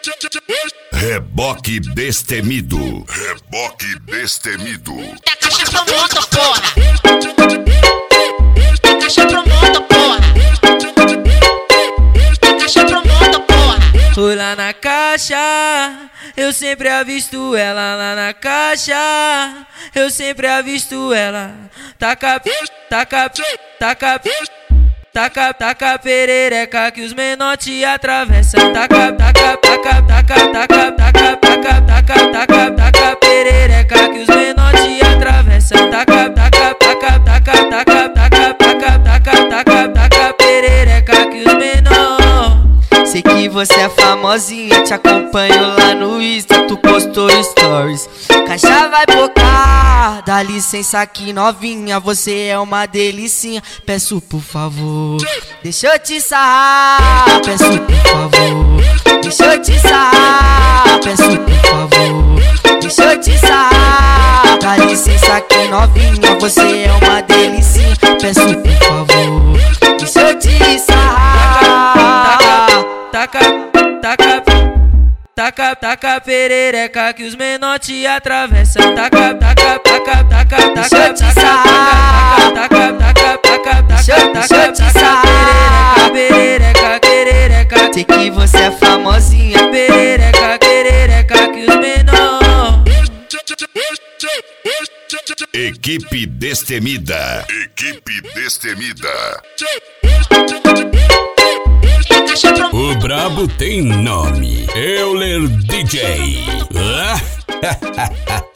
Reboque destemido. Reboque destemido. É caixa pro mundo, porra. É caixa pro mundo, porra. É caixa pro mundo, porra. Foi lá na caixa, eu sempre avisto ela lá na caixa. Eu sempre avisto ela. Taca, taca, taca, taca, taca perereca que os menor te atravessam. Taca, taca, taca, taca, taca, taca, taca, taca, taca, taca perereca que os menor te atravessam. Taca, taca, taca, taca, taca, taca, taca, taca, taca, taca perereca que os menor. Sei que você é famosinha, te acompanho lá no Insta, tu postou stories. Caixa vai bocar, dá licença aqui novinha, você é uma delicinha. Peço por favor, deixa eu te sarrar. Peço por favor, deixa eu te sarrar. Peço por favor, deixa eu te sarrar. Dá licença aqui novinha, você é uma delicinha. Peço por favor, deixa eu te sarrar. Taca, taca, taca, taca perereca que os menor te atravessam. Taca, taca, taca, taca, taca, taca, taca, taca, taca, taca, taca perereca, perereca. Sei que você é famosinha, perereca, perereca que os menor. Equipe destemida. Equipe destemida. O brabo tem nome. Euler DJ.